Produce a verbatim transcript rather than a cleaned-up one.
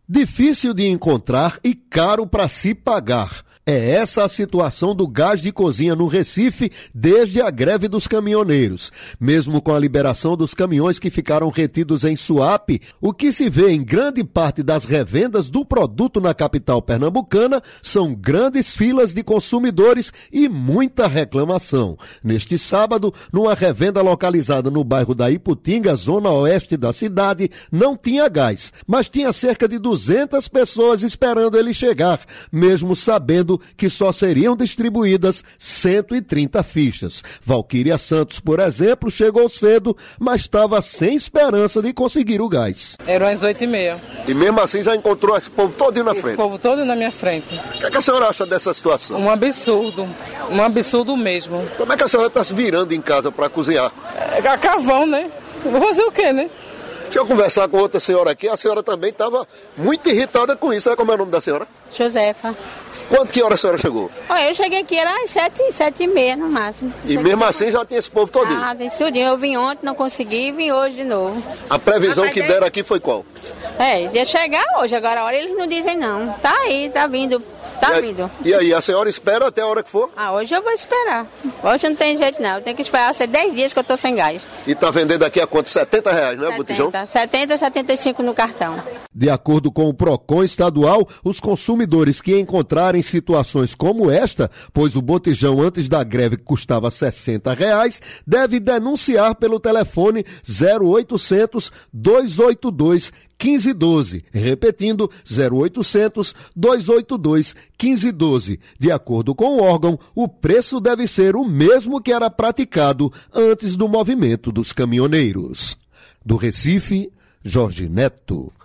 Difícil de encontrar e caro para se pagar. É essa a situação do gás de cozinha no Recife desde a greve dos caminhoneiros. Mesmo com a liberação dos caminhões que ficaram retidos em Suape, o que se vê em grande parte das revendas do produto na capital pernambucana são grandes filas de consumidores e muita reclamação. Neste sábado, numa revenda localizada no bairro da Iputinga, zona oeste da cidade, não tinha gás, mas tinha cerca de duzentas pessoas esperando ele chegar, mesmo sabendo que só seriam distribuídas cento e trinta fichas. Valquíria Santos, por exemplo, chegou cedo, mas estava sem esperança de conseguir o gás. Eram as oito e meia. E mesmo assim já encontrou esse povo todo na esse frente? Esse povo todo na minha frente. O que, é que a senhora acha dessa situação? Um absurdo, um absurdo mesmo. Como é que a senhora está se virando em casa para cozinhar? É cavão, né? Vou fazer o quê, né? Deixa eu conversar com outra senhora aqui. A senhora também estava muito irritada com isso. Sabe como é o nome da senhora? Josefa. Quanto que hora a senhora chegou? Olha, eu cheguei aqui, era às sete, sete e meia no máximo. E cheguei mesmo assim já tinha esse povo todinho? Ah, tem tudinho. Eu vim ontem, não consegui, e vim hoje de novo. A previsão ah, que é... deram aqui foi qual? É, ia chegar hoje, agora a hora eles não dizem não. Tá aí, tá vindo, tá e vindo. E aí, a senhora espera até a hora que for? Ah, hoje eu vou esperar. Hoje não tem jeito não, eu tenho que esperar, ser dez dias que eu tô sem gás. E tá vendendo aqui a quanto? setenta reais, né, botijão? setenta, setenta e cinco no cartão. De acordo com o PROCON estadual, os consumidores que encontrarem situações como esta, pois o botijão antes da greve custava sessenta reais, deve denunciar pelo telefone zero oitocentos, dois oito dois, um cinco um dois. Repetindo, zero oitocentos, dois oito dois, um cinco um dois. De acordo com o órgão, o preço deve ser o mesmo que era praticado antes do movimento dos caminhoneiros. Do Recife, Jorge Neto.